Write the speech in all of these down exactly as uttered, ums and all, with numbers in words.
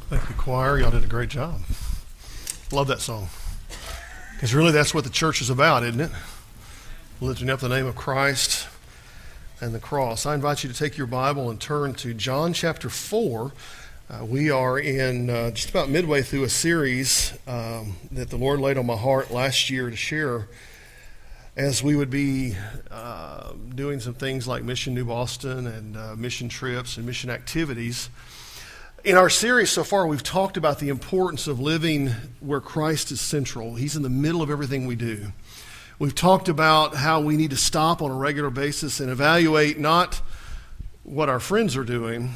Thank you, choir. Y'all did a great job. Love that song. Because really that's what the church is about, isn't it? Lifting up the name of Christ and the cross. I invite you to take your Bible and turn to John chapter four. Uh, we are in uh, just about midway through a series um, that the Lord laid on my heart last year to share as we would be uh, doing some things like Mission New Boston and uh, mission trips and mission activities. In our series so far, we've talked about the importance of living where Christ is central. He's in the middle of everything we do. We've talked about how we need to stop on a regular basis and evaluate not what our friends are doing,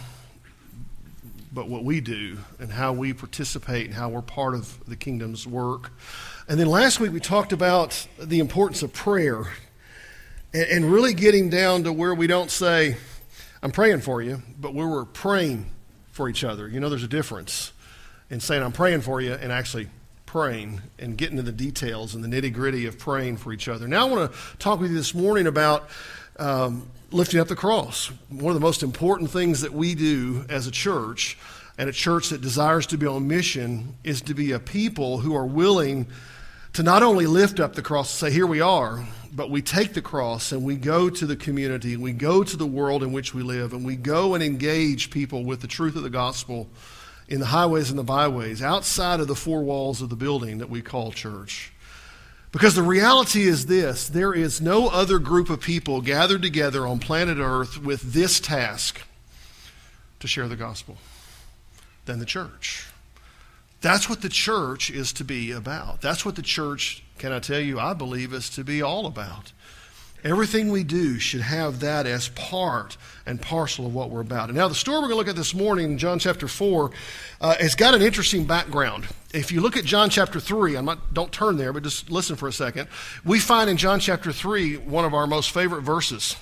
but what we do and how we participate and how we're part of the kingdom's work. And then last week we talked about the importance of prayer and, and really getting down to where we don't say, I'm praying for you, but where we're praying for each other. You know, there's a difference in saying I'm praying for you and actually praying and getting to the details and the nitty-gritty of praying for each other. Now I want to talk with you this morning about um, lifting up the cross. One of the most important things that we do as a church, and a church that desires to be on mission, is to be a people who are willing to not only lift up the cross and say, here we are, but we take the cross and we go to the community, we go to the world in which we live, and we go and engage people with the truth of the gospel in the highways and the byways, outside of the four walls of the building that we call church. Because the reality is this: there is no other group of people gathered together on planet Earth with this task to share the gospel than the church. That's what the church is to be about. That's what the church, can I tell you, I believe is to be all about. Everything we do should have that as part and parcel of what we're about. And now the story we're going to look at this morning in John chapter four uh, has got an interesting background. If you look at John chapter three, I'm not, don't turn there, but just listen for a second. We find in John chapter three one of our most favorite verses.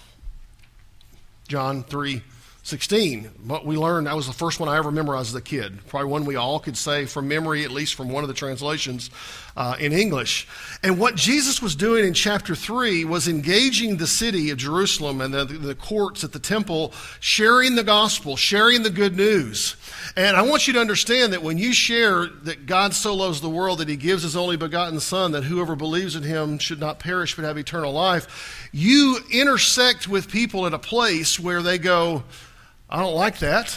John three sixteen. What we learned, that was the first one I ever memorized as a kid. Probably one we all could say from memory, at least from one of the translations uh, in English. And what Jesus was doing in chapter three was engaging the city of Jerusalem and the, the courts at the temple, sharing the gospel, sharing the good news. And I want you to understand that when you share that God so loves the world that he gives his only begotten Son, that whoever believes in him should not perish but have eternal life, you intersect with people at a place where they go, I don't like that,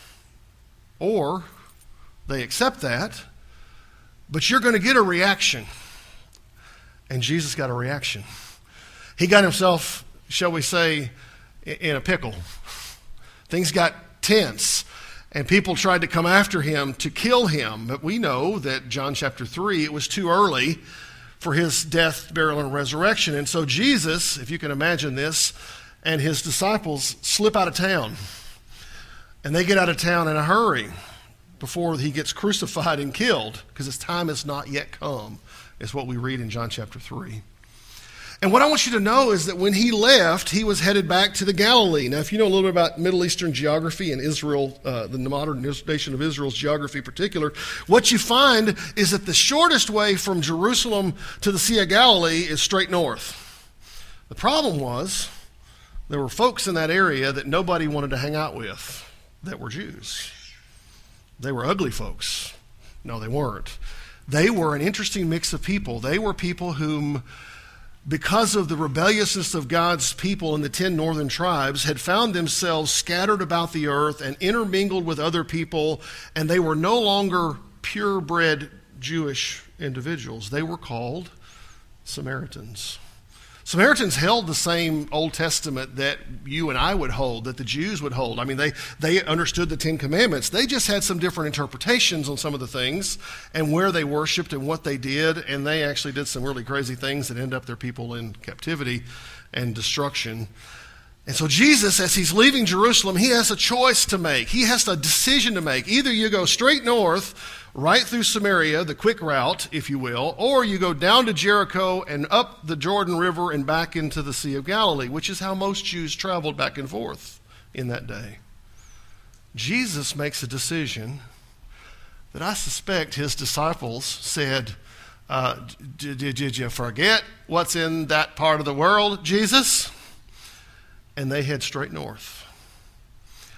or they accept that, but you're going to get a reaction. And Jesus got a reaction. He got himself, shall we say, in a pickle. Things got tense, and people tried to come after him to kill him. But we know that John chapter three, it was too early for his death, burial, and resurrection. And so Jesus, if you can imagine this, and his disciples slip out of town. And they get out of town in a hurry before he gets crucified and killed, because his time has not yet come, is what we read in John chapter three. And what I want you to know is that when he left, he was headed back to the Galilee. Now, if you know a little bit about Middle Eastern geography and Israel, uh, the modern nation of Israel's geography in particular, what you find is that the shortest way from Jerusalem to the Sea of Galilee is straight north. The problem was there were folks in that area that nobody wanted to hang out with that were Jews. They were ugly folks. No, they weren't. They were an interesting mix of people. They were people whom, because of the rebelliousness of God's people in the ten northern tribes, had found themselves scattered about the earth and intermingled with other people, and they were no longer purebred Jewish individuals. They were called Samaritans. Samaritans held the same Old Testament that you and I would hold, that the Jews would hold. I mean, they, they understood the Ten Commandments. They just had some different interpretations on some of the things and where they worshiped and what they did, and they actually did some really crazy things that end up their people in captivity and destruction. And so Jesus, as he's leaving Jerusalem, he has a choice to make. He has a decision to make. Either you go straight north, right through Samaria, the quick route, if you will, or you go down to Jericho and up the Jordan River and back into the Sea of Galilee, which is how most Jews traveled back and forth in that day. Jesus makes a decision that I suspect his disciples said, uh, did, did you forget what's in that part of the world, Jesus? And they head straight north.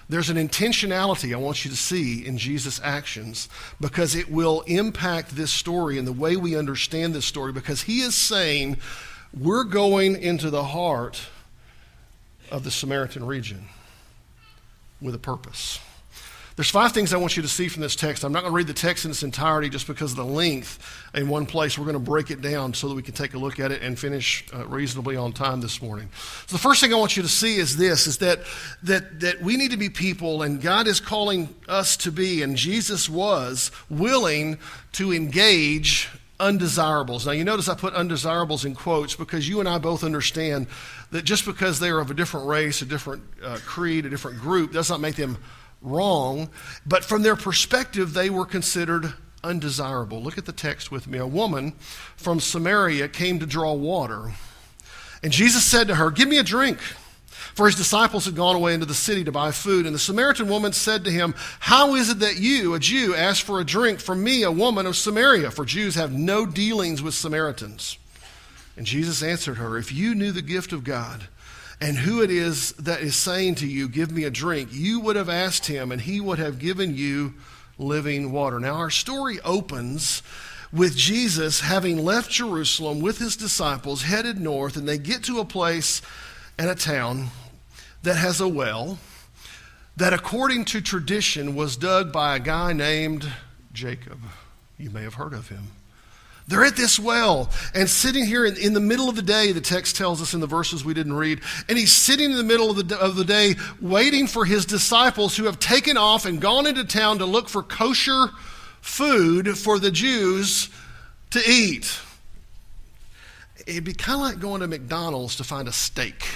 There's an intentionality I want you to see in Jesus' actions because it will impact this story and the way we understand this story, because he is saying we're going into the heart of the Samaritan region with a purpose. There's five things I want you to see from this text. I'm not going to read the text in its entirety just because of the length in one place. We're going to break it down so that we can take a look at it and finish uh, reasonably on time this morning. So the first thing I want you to see is this, is that, that, that we need to be people, and God is calling us to be, and Jesus was willing to engage undesirables. Now you notice I put undesirables in quotes because you and I both understand that just because they are of a different race, a different uh, creed, a different group, does not make them wrong, but from their perspective, they were considered undesirable. Look at the text with me. A woman from Samaria came to draw water, and Jesus said to her, "Give me a drink," for his disciples had gone away into the city to buy food. And the Samaritan woman said to him, "How is it that you, a Jew, ask for a drink from me, a woman of Samaria? For Jews have no dealings with Samaritans." And Jesus answered her, "If you knew the gift of God, and who it is that is saying to you, 'Give me a drink,' you would have asked him, and he would have given you living water." Now, our story opens with Jesus having left Jerusalem with his disciples, headed north, and they get to a place and a town that has a well that, according to tradition, was dug by a guy named Jacob. You may have heard of him. They're at this well, and sitting here in, in the middle of the day, the text tells us in the verses we didn't read, and he's sitting in the middle of the, of the day waiting for his disciples who have taken off and gone into town to look for kosher food for the Jews to eat. It'd be kind of like going to McDonald's to find a steak.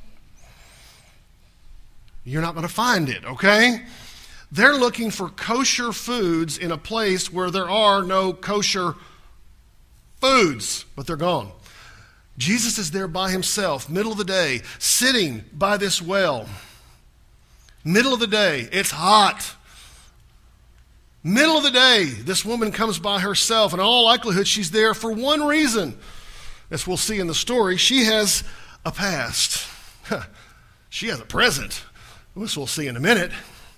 You're not going to find it, okay? They're looking for kosher foods in a place where there are no kosher foods, but they're gone. Jesus is there by himself, middle of the day, sitting by this well. Middle of the day, it's hot. Middle of the day, this woman comes by herself, and in all likelihood, she's there for one reason. As we'll see in the story, she has a past. She has a present. This we'll see in a minute.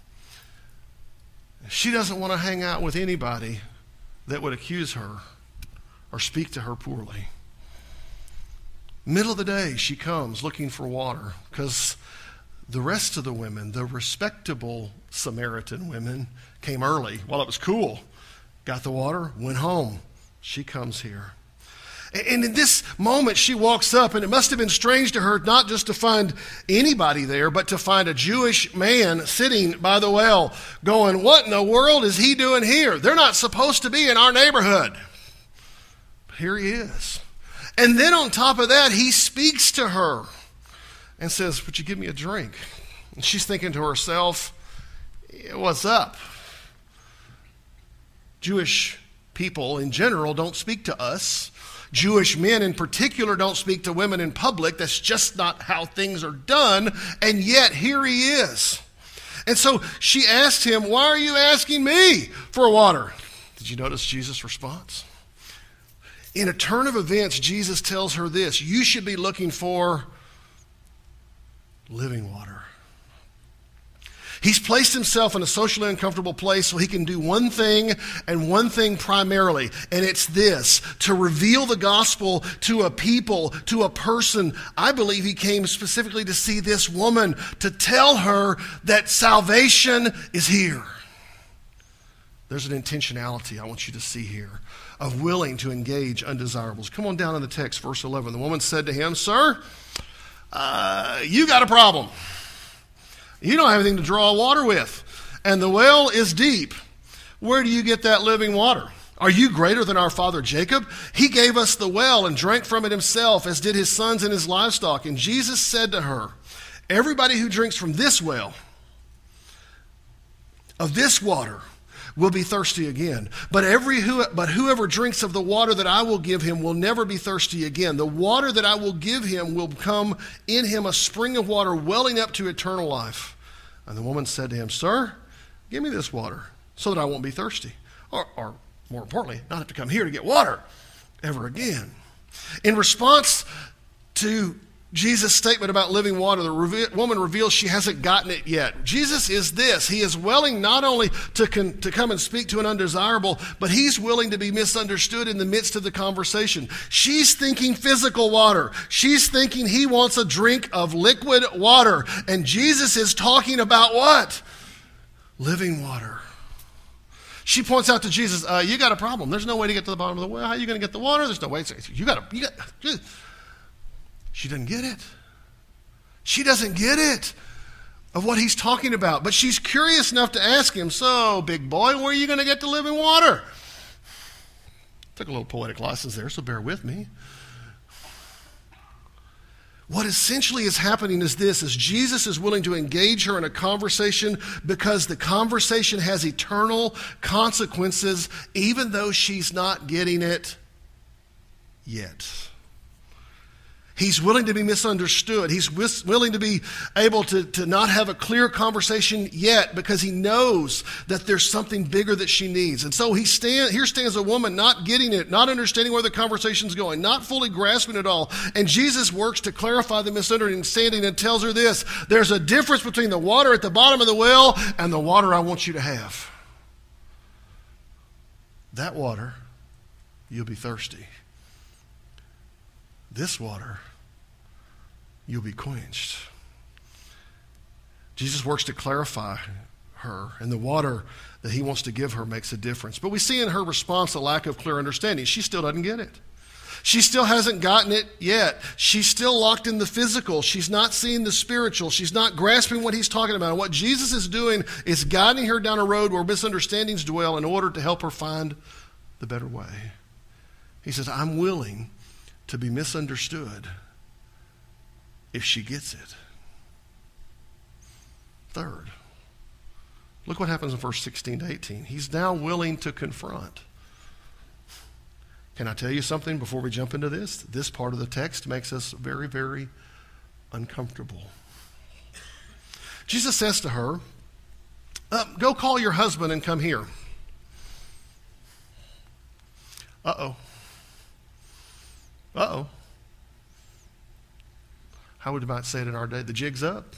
She doesn't want to hang out with anybody that would accuse her or speak to her poorly. Middle of the day, she comes looking for water because the rest of the women, the respectable Samaritan women, came early while it was cool, got the water, went home. She comes here. And in this moment, she walks up, and it must have been strange to her not just to find anybody there, but to find a Jewish man sitting by the well going, "What in the world is he doing here? They're not supposed to be in our neighborhood." But here he is. And then on top of that, he speaks to her and says, "Would you give me a drink?" And she's thinking to herself, "What's up? Jewish people in general don't speak to us. Jewish men in particular don't speak to women in public. That's just not how things are done." And yet here he is. And so she asked him, "Why are you asking me for water?" Did you notice Jesus' response? In a turn of events, Jesus tells her this: you should be looking for living water. He's placed himself in a socially uncomfortable place so he can do one thing and one thing primarily, and it's this: to reveal the gospel to a people, to a person. I believe he came specifically to see this woman, to tell her that salvation is here. There's an intentionality I want you to see here of willing to engage undesirables. Come on down in the text, verse eleven. The woman said to him, "Sir, uh, you got a problem. You don't have anything to draw water with, and the well is deep. Where do you get that living water? Are you greater than our father Jacob? He gave us the well and drank from it himself, as did his sons and his livestock." And Jesus said to her, "Everybody who drinks from this well, of this water, will be thirsty again. But every who, but whoever drinks of the water that I will give him will never be thirsty again. The water that I will give him will become in him a spring of water welling up to eternal life." And the woman said to him, "Sir, give me this water so that I won't be thirsty, or, or more importantly, not have to come here to get water ever again." In response to Jesus' statement about living water, the reve- woman reveals she hasn't gotten it yet. Jesus is this. He is willing not only to, con- to come and speak to an undesirable, but he's willing to be misunderstood in the midst of the conversation. She's thinking physical water. She's thinking he wants a drink of liquid water. And Jesus is talking about what? Living water. She points out to Jesus, uh, you got a problem. There's no way to get to the bottom of the well. How are you going to get the water? There's no way. You got to, you got She doesn't get it. She doesn't get it of what he's talking about. But she's curious enough to ask him, so, big boy, where are you going to get the living water? Took a little poetic license there, so bear with me. What essentially is happening is this, is Jesus is willing to engage her in a conversation because the conversation has eternal consequences, even though she's not getting it yet. He's willing to be misunderstood. He's wis- willing to be able to, to not have a clear conversation yet because he knows that there's something bigger that she needs. And so he stand, here stands a woman not getting it, not understanding where the conversation's going, not fully grasping it all. And Jesus works to clarify the misunderstanding and tells her this: there's a difference between the water at the bottom of the well and the water I want you to have. That water, you'll be thirsty. This water, you'll be quenched. Jesus works to clarify her, and the water that he wants to give her makes a difference. But we see in her response a lack of clear understanding. She still doesn't get it. She still hasn't gotten it yet. She's still locked in the physical. She's not seeing the spiritual. She's not grasping what he's talking about. And what Jesus is doing is guiding her down a road where misunderstandings dwell in order to help her find the better way. He says, I'm willing to be misunderstood if she gets it. Third, look what happens in verse sixteen to eighteen. He's now willing to confront. Can I tell you something before we jump into this? This part of the text makes us very, very uncomfortable. Jesus says to her, uh, go call your husband and come here. Uh-oh. Uh-oh. How would you might say it in our day? The jig's up.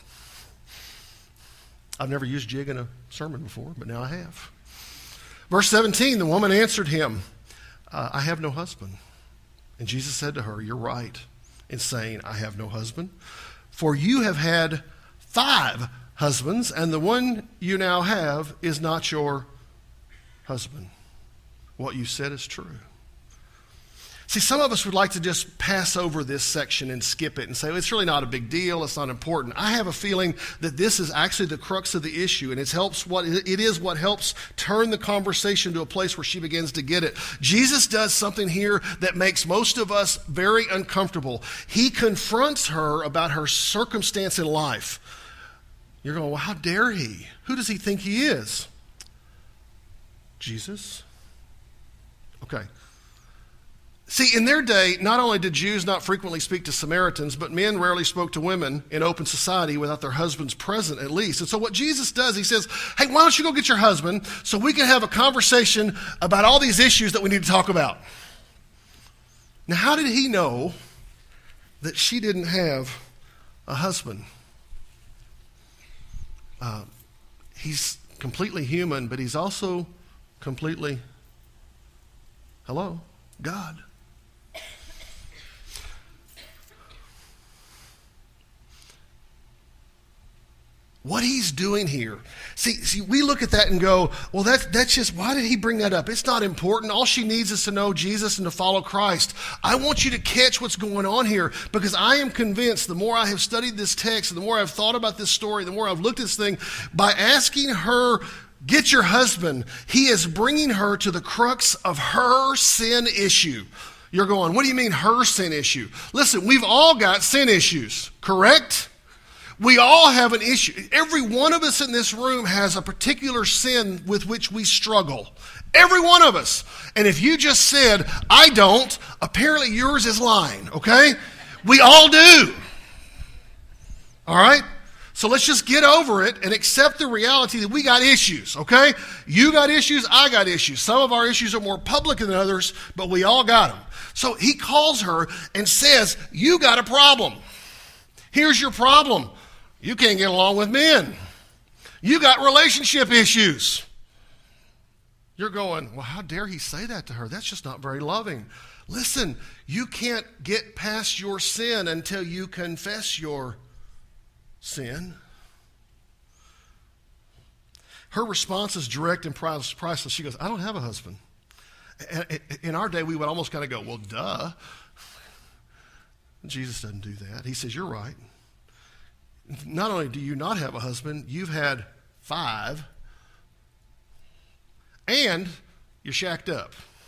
I've never used jig in a sermon before, but now I have. Verse seventeen, the woman answered him, uh, I have no husband. And Jesus said to her, you're right in saying, I have no husband. For you have had five husbands, and the one you now have is not your husband. What you said is true. See, some of us would like to just pass over this section and skip it and say, well, it's really not a big deal, it's not important. I have a feeling that this is actually the crux of the issue, and it helps what it is what helps turn the conversation to a place where she begins to get it. Jesus does something here that makes most of us very uncomfortable. He confronts her about her circumstance in life. You're going, well, how dare he? Who does he think he is? Jesus? Okay. See, in their day, not only did Jews not frequently speak to Samaritans, but men rarely spoke to women in open society without their husbands present, at least. And so what Jesus does, he says, hey, why don't you go get your husband so we can have a conversation about all these issues that we need to talk about. Now, how did he know that she didn't have a husband? Uh, he's completely human, but he's also completely, hello, God. What he's doing here. See, see, we look at that and go, well, that's, that's just, why did he bring that up? It's not important. All she needs is to know Jesus and to follow Christ. I want you to catch what's going on here, because I am convinced the more I have studied this text and the more I've thought about this story, the more I've looked at this thing, by asking her, get your husband, he is bringing her to the crux of her sin issue. You're going, what do you mean her sin issue? Listen, we've all got sin issues, correct? We all have an issue. Every one of us in this room has a particular sin with which we struggle. Every one of us. And if you just said, I don't, apparently yours is lying, okay? We all do. All right? So let's just get over it and accept the reality that we got issues, okay? You got issues, I got issues. Some of our issues are more public than others, but we all got them. So he calls her and says, you got a problem. Here's your problem. You can't get along with men. You got relationship issues. You're going, well, how dare he say that to her? That's just not very loving. Listen, you can't get past your sin until you confess your sin. Her response is direct and priceless. She goes, I don't have a husband. In our day, we would almost kind of go, well, duh. Jesus doesn't do that. He says, you're right. Not only do you not have a husband, you've had five, and you're shacked up.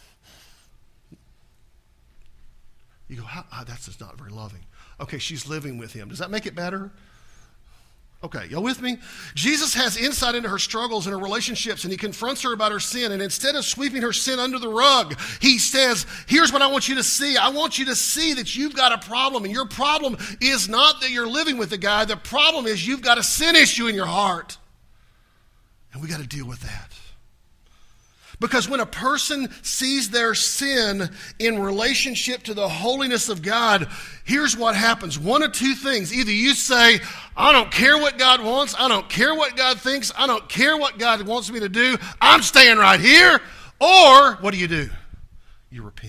You go, How, oh, that's just not very loving. Okay, she's living with him. Does that make it better? Okay, y'all with me? Jesus has insight into her struggles and her relationships, and he confronts her about her sin. And instead of sweeping her sin under the rug, he says, here's what I want you to see. I want you to see that you've got a problem. And your problem is not that you're living with the guy. The problem is you've got a sin issue in your heart. And we got to deal with that. Because when a person sees their sin in relationship to the holiness of God, here's what happens. One of two things. Either you say, I don't care what God wants. I don't care what God thinks. I don't care what God wants me to do. I'm staying right here. Or what do you do? You repent.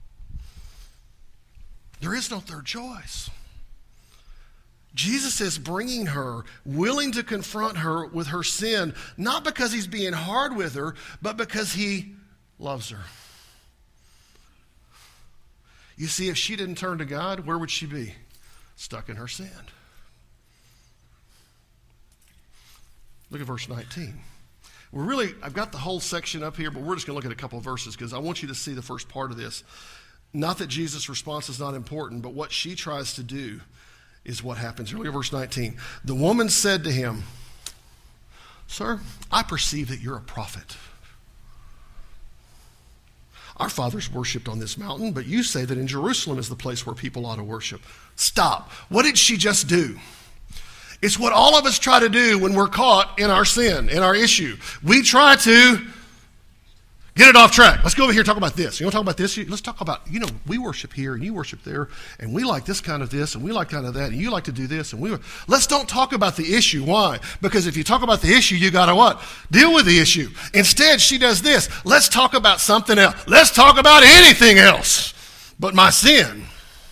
There is no third choice. Jesus is bringing her, willing to confront her with her sin, not because he's being hard with her, but because he loves her. You see, if she didn't turn to God, where would she be? Stuck in her sin. Look at verse nineteen. We're really, I've got the whole section up here, but we're just going to look at a couple of verses because I want you to see the first part of this. Not that Jesus' response is not important, but what she tries to do is what happens. Earlier, verse nineteen. The woman said to him, Sir, I perceive that you're a prophet. Our fathers worshipped on this mountain, but you say that in Jerusalem is the place where people ought to worship. Stop. What did she just do? It's what all of us try to do when we're caught in our sin, in our issue. We try to get it off track. Let's go over here and talk about this. You want to talk about this? Let's talk about, you know, we worship here and you worship there, and we like this kind of this, and we like kind of that, and you like to do this, and we. Let's don't talk about the issue. Why? Because if you talk about the issue, you got to what? Deal with the issue. Instead, she does this. Let's talk about something else. Let's talk about anything else but my sin.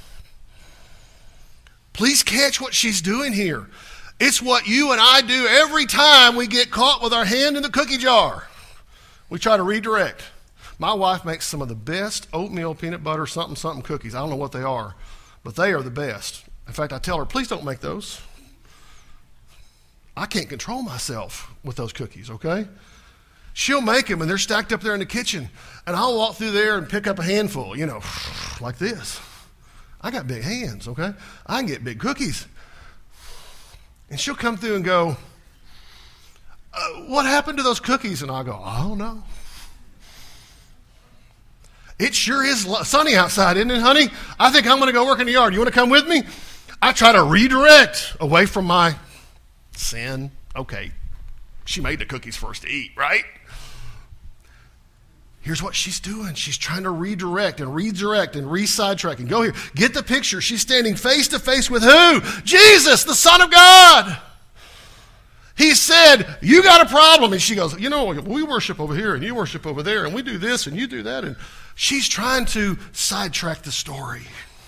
Please catch what she's doing here. It's what you and I do every time we get caught with our hand in the cookie jar. We try to redirect. My wife makes some of the best oatmeal peanut butter something something cookies. I don't know what they are, but they are the best. In fact, I tell her, please don't make those. I can't control myself with those cookies, okay? She'll make them, and they're stacked up there in the kitchen, and I'll walk through there and pick up a handful, you know, like this. I got big hands, okay? I can get big cookies. And she'll come through and go, Uh, what happened to those cookies? And I go, I don't know. It sure is sunny outside, isn't it, honey? I think I'm going to go work in the yard. You want to come with me? I try to redirect away from my sin. Okay, she made the cookies for us to eat, right? Here's what she's doing. She's trying to redirect and redirect and re-sidetrack and go here. Get the picture. She's standing face to face with who? Jesus, the Son of God. He said, you got a problem. And she goes, you know, we worship over here and you worship over there and we do this and you do that. And she's trying to sidetrack the story.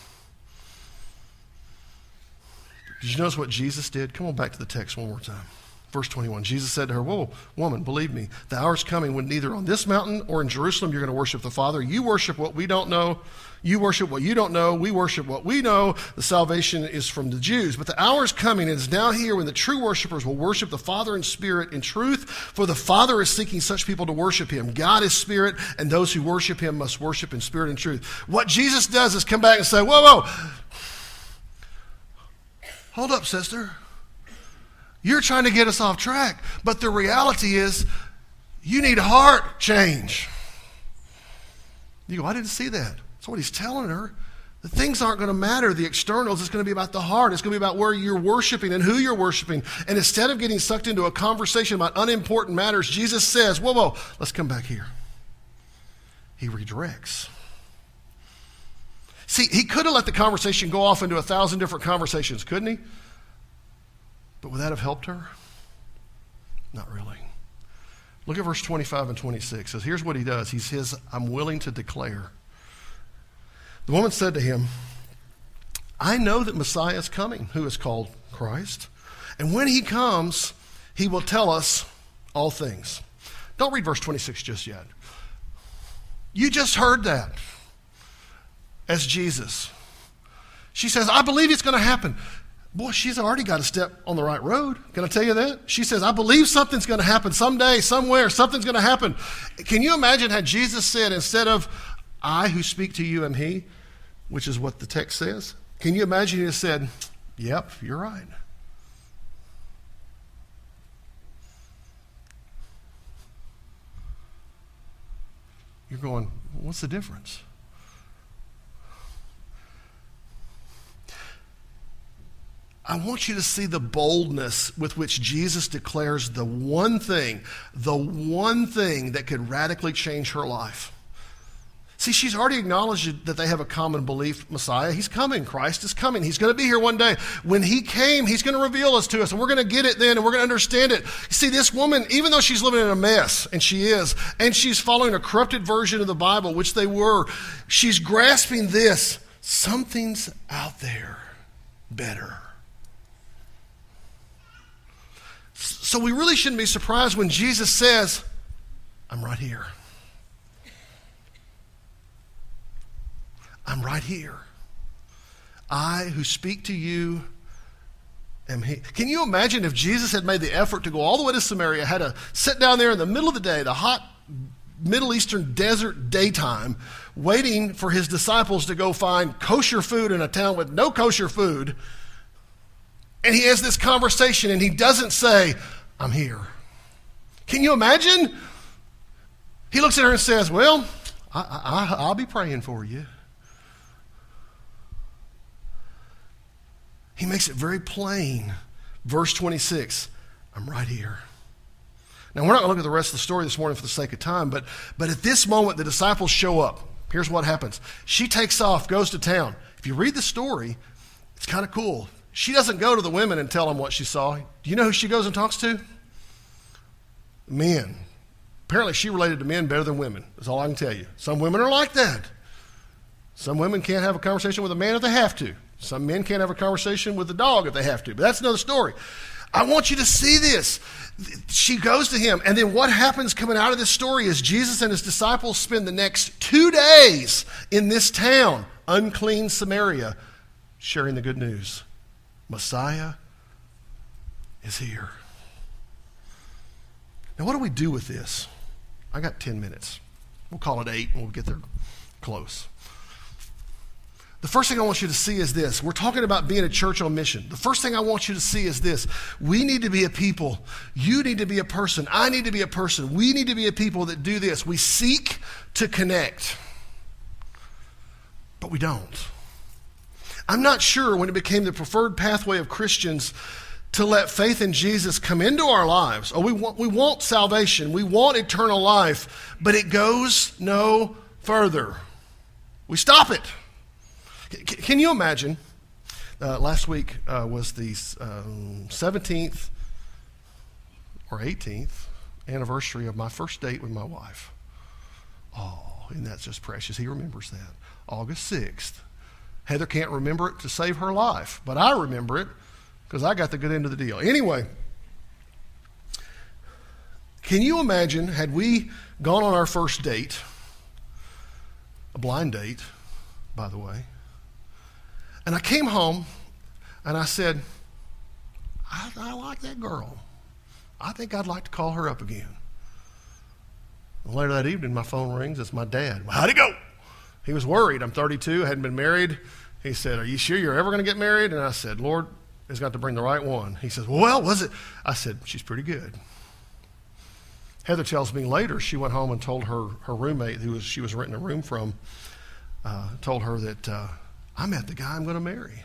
Did you notice what Jesus did? Come on back to the text one more time. Verse twenty-one, Jesus said to her, whoa, woman, believe me, the hour's coming when neither on this mountain or in Jerusalem you're going to worship the Father. You worship what we don't know. You worship what you don't know. We worship what we know. The salvation is from the Jews. But the hour is coming and is now here when the true worshipers will worship the Father in spirit and truth, for the Father is seeking such people to worship him. God is spirit, and those who worship him must worship in spirit and truth. What Jesus does is come back and say, whoa, whoa, hold up, sister. You're trying to get us off track, but the reality is you need a heart change. You go, I didn't see that. That's what he's telling her. The things aren't going to matter, the externals. It's going to be about the heart. It's going to be about where you're worshiping and who you're worshiping. And instead of getting sucked into a conversation about unimportant matters, Jesus says, whoa, whoa, let's come back here. He redirects. See, he could have let the conversation go off into a thousand different conversations, couldn't he? But would that have helped her? Not really. Look at verse twenty-five and twenty-six. It says, here's what he does. He says, I'm willing to declare. The woman said to him, I know that Messiah is coming, who is called Christ. And when he comes, he will tell us all things. Don't read verse twenty-six just yet. You just heard that as Jesus. She says, I believe it's going to happen. Boy, she's already got a step on the right road. Can I tell you that? She says, I believe something's going to happen someday, somewhere, something's going to happen. Can you imagine had Jesus said, instead of, I who speak to you am he, which is what the text says, can you imagine he said, yep, you're right. You're going, what's the difference? I want you to see the boldness with which Jesus declares the one thing, the one thing that could radically change her life. See, she's already acknowledged that they have a common belief, Messiah. He's coming. Christ is coming. He's going to be here one day. When he came, he's going to reveal us to us, and we're going to get it then, and we're going to understand it. You see, this woman, even though she's living in a mess, and she is, and she's following a corrupted version of the Bible, which they were, she's grasping this. Something's out there better. So we really shouldn't be surprised when Jesus says, I'm right here. I'm right here. I who speak to you am he. Can you imagine if Jesus had made the effort to go all the way to Samaria, had to sit down there in the middle of the day, the hot Middle Eastern desert daytime, waiting for his disciples to go find kosher food in a town with no kosher food, and he has this conversation and he doesn't say, I'm here. Can you imagine? He looks at her and says, well, I, I, I'll be praying for you. He makes it very plain. Verse twenty-six, I'm right here. Now, we're not going to look at the rest of the story this morning for the sake of time, but, but at this moment, the disciples show up. Here's what happens. She takes off, goes to town. If you read the story, it's kind of cool. She doesn't go to the women and tell them what she saw. Do you know who she goes and talks to? Men. Apparently, she related to men better than women. That's all I can tell you. Some women are like that. Some women can't have a conversation with a man if they have to. Some men can't have a conversation with a dog if they have to. But that's another story. I want you to see this. She goes to him, and then what happens coming out of this story is Jesus and his disciples spend the next two days in this town, unclean Samaria, sharing the good news. Messiah is here. Now, what do we do with this? I got ten minutes. We'll call it eight, and we'll get there close. The first thing I want you to see is this. We're talking about being a church on mission. The first thing I want you to see is this. We need to be a people. You need to be a person. I need to be a person. We need to be a people that do this. We seek to connect, but we don't. I'm not sure when it became the preferred pathway of Christians to let faith in Jesus come into our lives. Oh, we want, we want salvation. We want eternal life, but it goes no further. We stop it. Can you imagine? Uh, last week uh, was the um, seventeenth or eighteenth anniversary of my first date with my wife. Oh, and that's just precious. He remembers that. August sixth. Heather can't remember it to save her life, but I remember it because I got the good end of the deal. Anyway, can you imagine had we gone on our first date, a blind date, by the way, and I came home and I said, I, I like that girl. I think I'd like to call her up again. And later that evening, my phone rings. It's my dad. Well, how'd it go? He was worried. I'm thirty-two, hadn't been married. He said, are you sure you're ever going to get married? And I said, Lord has got to bring the right one. He says, well, was it? I said, she's pretty good. Heather tells me later she went home and told her, her roommate, who was, she was renting a room from, uh, told her that uh, I met the guy I'm going to marry.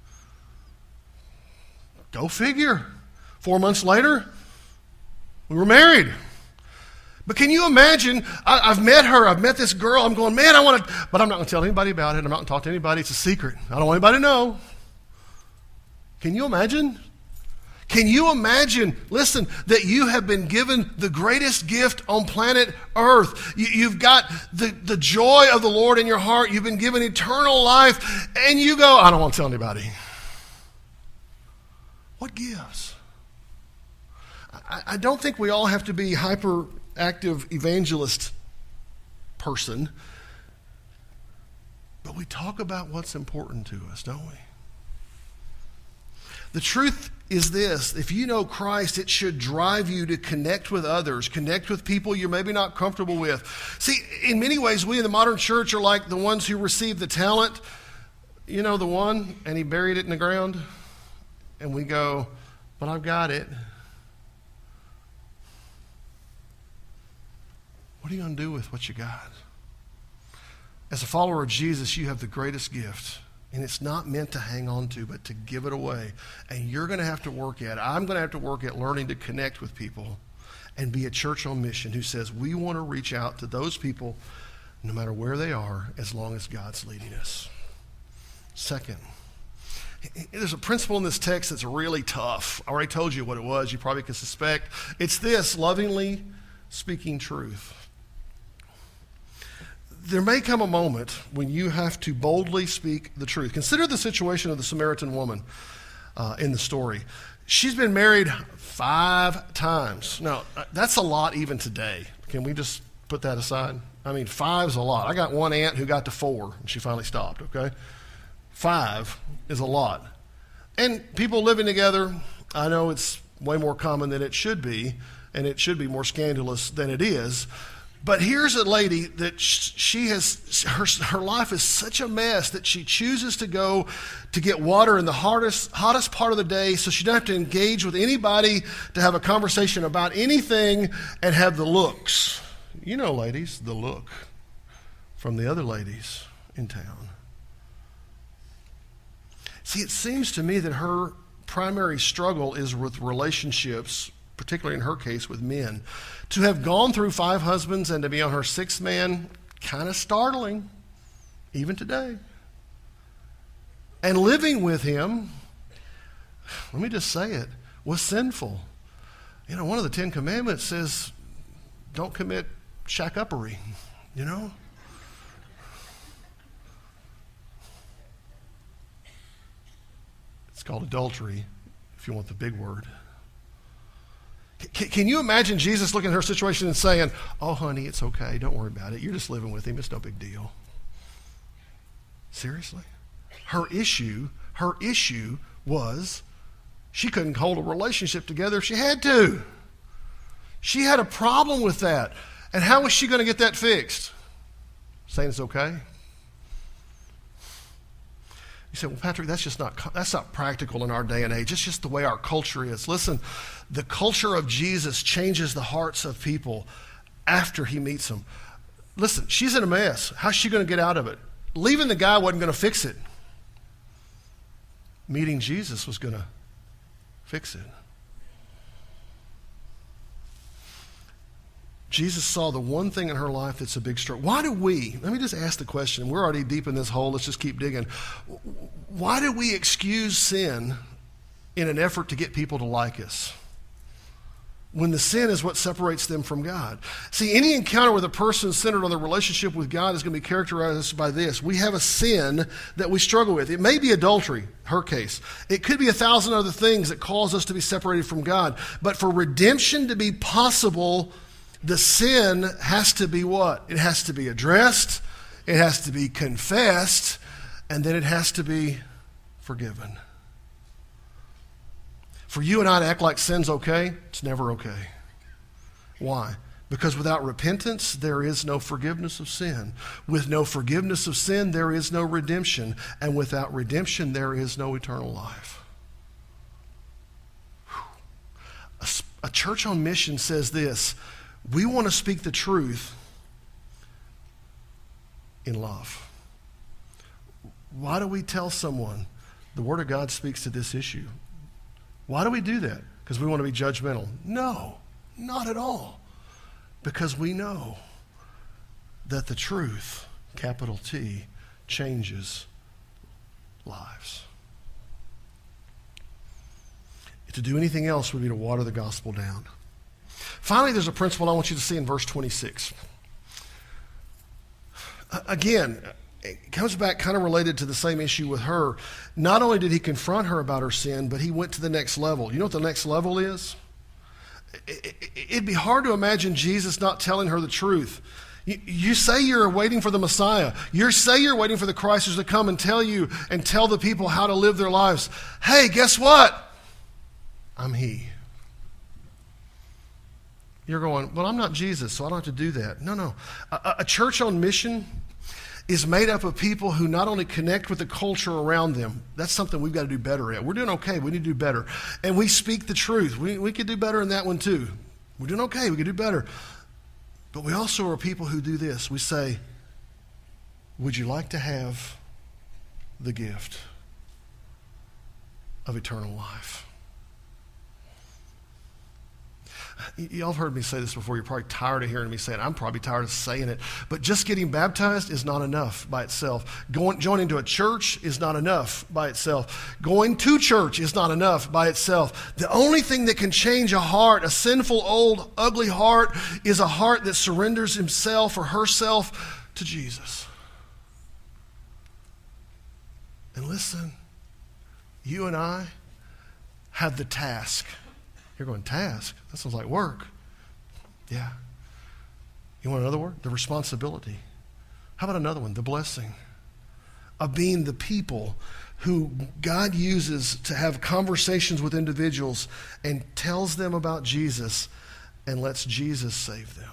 Go figure. Four months later, we were married. But can you imagine, I, I've met her, I've met this girl, I'm going, man, I want to, but I'm not going to tell anybody about it. I'm not going to talk to anybody. It's a secret. I don't want anybody to know. Can you imagine? Can you imagine, listen, that you have been given the greatest gift on planet Earth? You, you've got the, the joy of the Lord in your heart. You've been given eternal life. And you go, I don't want to tell anybody. What gives? I, I don't think we all have to be hyperactive evangelist person. But we talk about what's important to us, don't we? The truth is this: if you know Christ, it should drive you to connect with others, connect with people you're maybe not comfortable with. See, in many ways, we in the modern church are like the ones who received the talent. You know, the one, and he buried it in the ground. And we go, but I've got it. What are you going to do with what you got? As a follower of Jesus, you have the greatest gift. And it's not meant to hang on to, but to give it away. And you're going to have to work at it. I'm going to have to work at learning to connect with people and be a church on mission who says we want to reach out to those people no matter where they are, as long as God's leading us. Second, there's a principle in this text that's really tough. I already told you what it was. You probably can suspect. It's this: lovingly speaking truth. There may come a moment when you have to boldly speak the truth. Consider the situation of the Samaritan woman uh, in the story. She's been married five times. Now, that's a lot even today. Can we just put that aside? I mean, five's a lot. I got one aunt who got to four, and she finally stopped, okay? Five is a lot. And people living together, I know it's way more common than it should be, and it should be more scandalous than it is. But here's a lady that she has, her, her life is such a mess that she chooses to go to get water in the hardest, hottest part of the day so she doesn't have to engage with anybody to have a conversation about anything and have the looks. You know, ladies, the look from the other ladies in town. See, it seems to me that her primary struggle is with relationships, particularly in her case with men. To have gone through five husbands and to be on her sixth man, kind of startling, even today. And living with him, let me just say it, was sinful. You know, one of the Ten Commandments says, don't commit shack-uppery, you know? It's called adultery, if you want the big word. Can you imagine Jesus looking at her situation and saying, oh, honey, it's okay. Don't worry about it. You're just living with him. It's no big deal. Seriously? Her issue, her issue was she couldn't hold a relationship together if she had to. She had a problem with that. And how was she going to get that fixed? Saying it's okay? You say, well, Patrick, that's just not that's not practical in our day and age. It's just the way our culture is. Listen, the culture of Jesus changes the hearts of people after he meets them. Listen, she's in a mess. How's she going to get out of it? Leaving the guy wasn't going to fix it. Meeting Jesus was going to fix it. Jesus saw the one thing in her life that's a big struggle. Why do we, let me just ask the question, we're already deep in this hole, let's just keep digging. Why do we excuse sin in an effort to get people to like us, when the sin is what separates them from God? See, any encounter with a person centered on their relationship with God is going to be characterized by this. We have a sin that we struggle with. It may be adultery, her case. It could be a thousand other things that cause us to be separated from God. But for redemption to be possible, the sin has to be what? It has to be addressed, it has to be confessed, and then it has to be forgiven. For you and I to act like sin's okay, it's never okay. Why? Because without repentance, there is no forgiveness of sin. With no forgiveness of sin, there is no redemption. And without redemption, there is no eternal life. A, a church on mission says this: we want to speak the truth in love. Why do we tell someone the Word of God speaks to this issue? Why do we do that? Because we want to be judgmental? No, not at all. Because we know that the truth, capital T, changes lives. to do anything else would be to water the gospel down. Finally, there's a principle I want you to see in verse twenty-six. Uh, again, it comes back kind of related to the same issue with her. Not only did he confront her about her sin, but he went to the next level. You know what the next level is? It'd be hard to imagine Jesus not telling her the truth. You, you say you're waiting for the Messiah. You say you're waiting for the Christ who's to come and tell you and tell the people how to live their lives. Hey, guess what? I'm he. You're going, well, I'm not Jesus, so I don't have to do that. No, no. A, a church on mission is made up of people who not only connect with the culture around them. That's something we've got to do better at. We're doing okay. We need to do better. And we speak the truth. We, we could do better in that one too. We're doing okay. We could do better. But we also are people who do this. We say, would you like to have the gift of eternal life? Y'all have heard me say this before. You're probably tired of hearing me say it. I'm probably tired of saying it. But just getting baptized is not enough by itself. Going, joining to a church is not enough by itself. Going to church is not enough by itself. The only thing that can change a heart, a sinful, old, ugly heart, is a heart that surrenders himself or herself to Jesus. And listen, you and I have the task. You're going, task? That sounds like work. Yeah. You want another word? The responsibility. How about another one? The blessing of being the people who God uses to have conversations with individuals and tells them about Jesus and lets Jesus save them.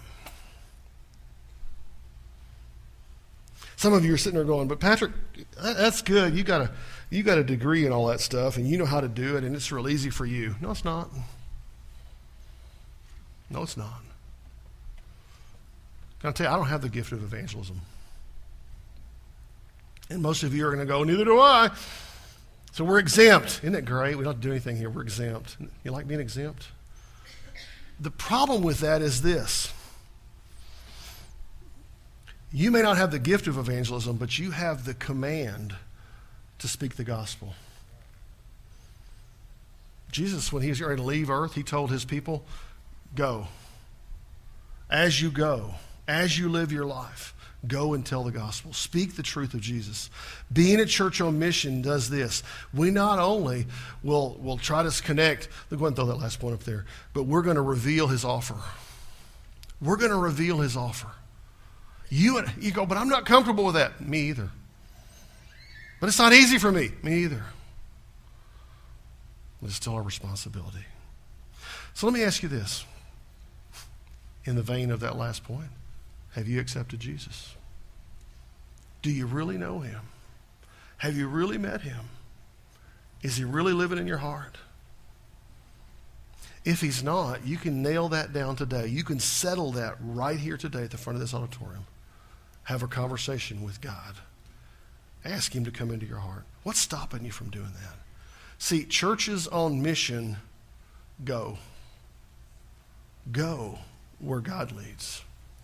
Some of you are sitting there going, but Patrick, that's good. You got a, you got a degree in all that stuff and you know how to do it and it's real easy for you. No, it's not. No, it's not. Can I tell you, I don't have the gift of evangelism. And most of you are going to go, neither do I. So we're exempt. Isn't that great? We don't have to do anything here. We're exempt. You like being exempt? The problem with that is this. You may not have the gift of evangelism, but you have the command to speak the gospel. Jesus, when he was ready to leave earth, he told his people, go. As you go, as you live your life, go and tell the gospel. Speak the truth of Jesus. Being a church on mission does this. We not only will, will try to connect, go ahead and throw that last point up there, but we're going to reveal his offer. We're going to reveal his offer. You, you go, but I'm not comfortable with that. Me either. But it's not easy for me. Me either. But it's still our responsibility. So let me ask you this. In the vein of that last point, have you accepted Jesus? Do you really know him? Have you really met him? Is he really living in your heart? If he's not, you can nail that down today. You can settle that right here today at the front of this auditorium. Have a conversation with God. Ask him to come into your heart. What's stopping you from doing that? See, churches on mission go. Go where God leads.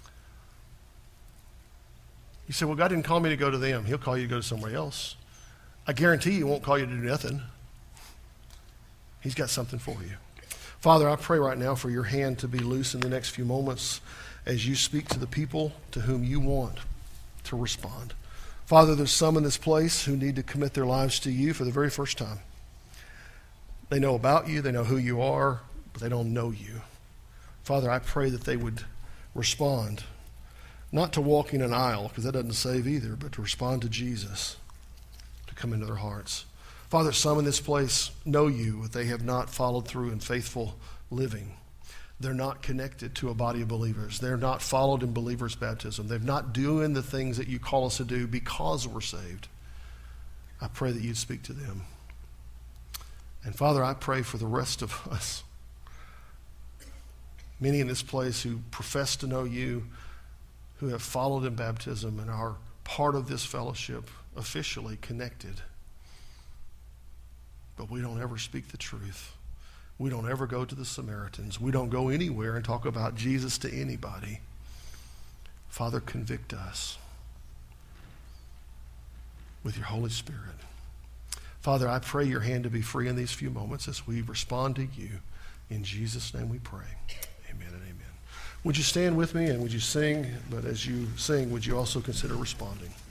You say, well, God didn't call me to go to them. He'll call you to go to somewhere else. I guarantee he won't call you to do nothing. He's got something for you. Father, I pray right now for your hand to be loose in the next few moments as you speak to the people to whom you want to respond. Father, there's some in this place who need to commit their lives to you for the very first time. They know about you, they know who you are, but they don't know you. Father, I pray that they would respond, not to walking an aisle, because that doesn't save either, but to respond to Jesus, to come into their hearts. Father, some in this place know you, but they have not followed through in faithful living. They're not connected to a body of believers. They're not followed in believers' baptism. They're not doing the things that you call us to do because we're saved. I pray that you'd speak to them. And Father, I pray for the rest of us. Many in this place who profess to know you, who have followed in baptism and are part of this fellowship, officially connected. But we don't ever speak the truth. We don't ever go to the Samaritans. We don't go anywhere and talk about Jesus to anybody. Father, convict us with your Holy Spirit. Father, I pray your hand to be free in these few moments as we respond to you. In Jesus' name we pray. Amen and amen. Would you stand with me and would you sing? But as you sing, would you also consider responding?